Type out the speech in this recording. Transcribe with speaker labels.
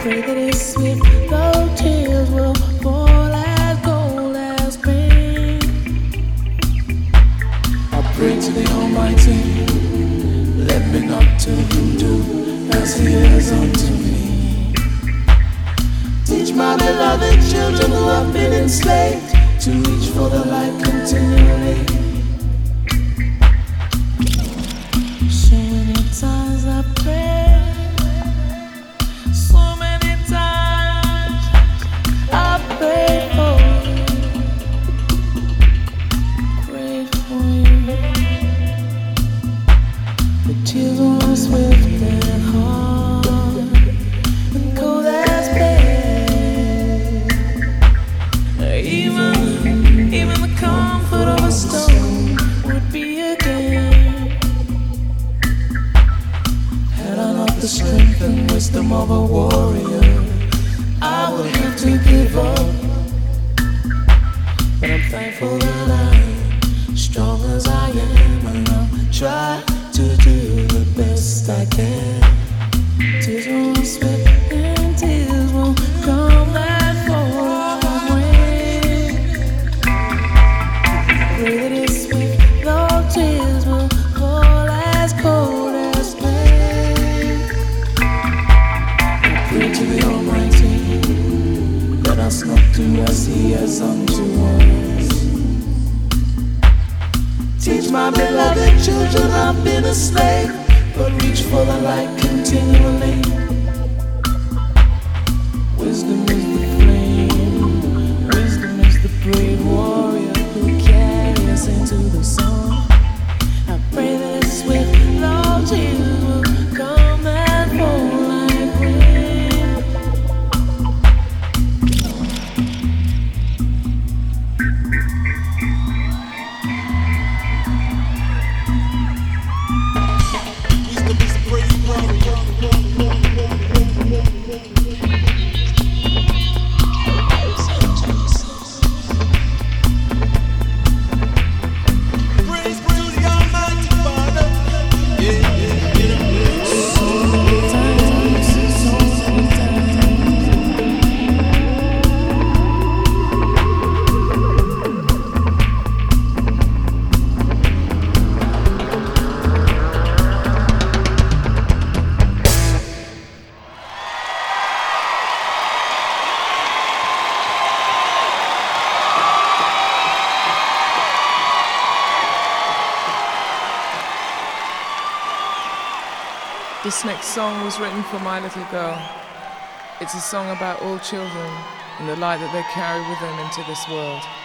Speaker 1: pray that it's sweet, though tears will fall as gold as pain. I pray to the Almighty, let me not turn voodoo as He is unto me. Teach my beloved children who have been enslaved to reach for the light continually. So many times I pray, so many times I prayed for you, prayed for you. The tears were swift and hard and cold as pain. Even the comfort of a stone would be a gain. Had I not the strength and wisdom of a warrior, I would have to give up. But I'm thankful that I'm strong as I am, and I'll try to do the best I can. Tears won't sweat and tears won't come that far away. Pray that it's sweet, though tears will fall as cold as pain. Pray to the Almighty, let us not do as He has unto us. Teach my beloved children I've been a slave, but reach for the light continually. Wisdom is the flame, wisdom is the brave warrior who carries into the sun. I pray that it's swift, though tears will come and fall like rain. This next song was written for my little girl. It's a song about all children and the light that they carry with them into this world.